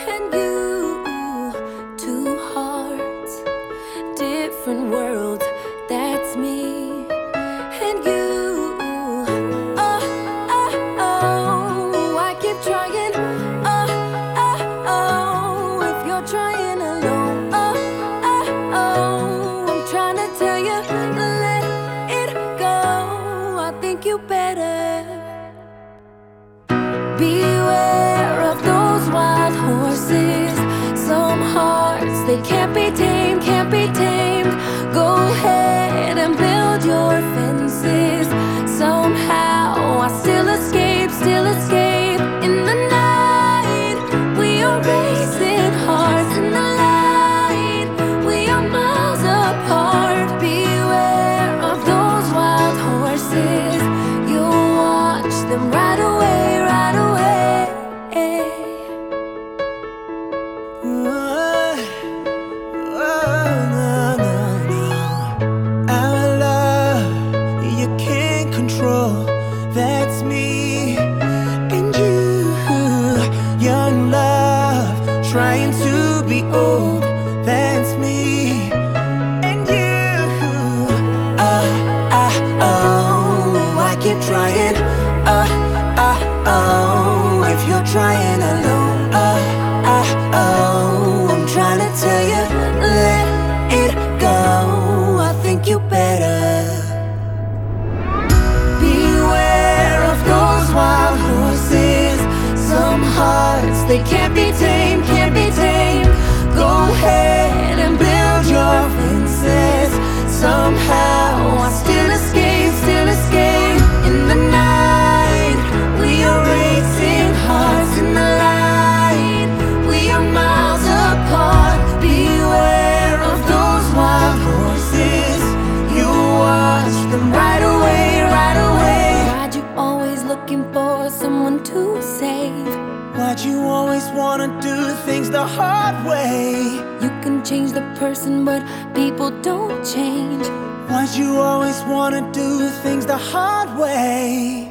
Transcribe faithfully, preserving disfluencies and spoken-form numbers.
and you, two hearts, different worlds, that's me and you. Oh, oh, oh, I keep trying. Oh, oh, oh, if you're trying alone. Oh, oh, oh, I'm trying to tell you, let it go. I think you better beware of those wild horses. Some hearts, they can't be tamed, can't be tamed. Go ahead and build your fences. Somehow I still escape, still escape. In the night, we are racing hearts. In the light, we are miles apart. Beware of those wild horses. You'll watch them right away, right away. That's me and you, young love, trying to be old. That's me and you. Uh, uh, oh, I keep trying. Uh, uh, oh, if you're trying alone. Uh, uh, oh, I'm trying to tell you, let it go. I think you better they can't be tamed, can't be tamed. Go ahead and build your fences. Somehow I still escape, still escape. In the night, we are racing hearts. In the light, we are miles apart. Beware of those wild horses. You watch them right away, right away. Why'd you always looking for someone to save? Why'd you always wanna do things the hard way? You can change the person, but people don't change. Why'd you always wanna do things the hard way?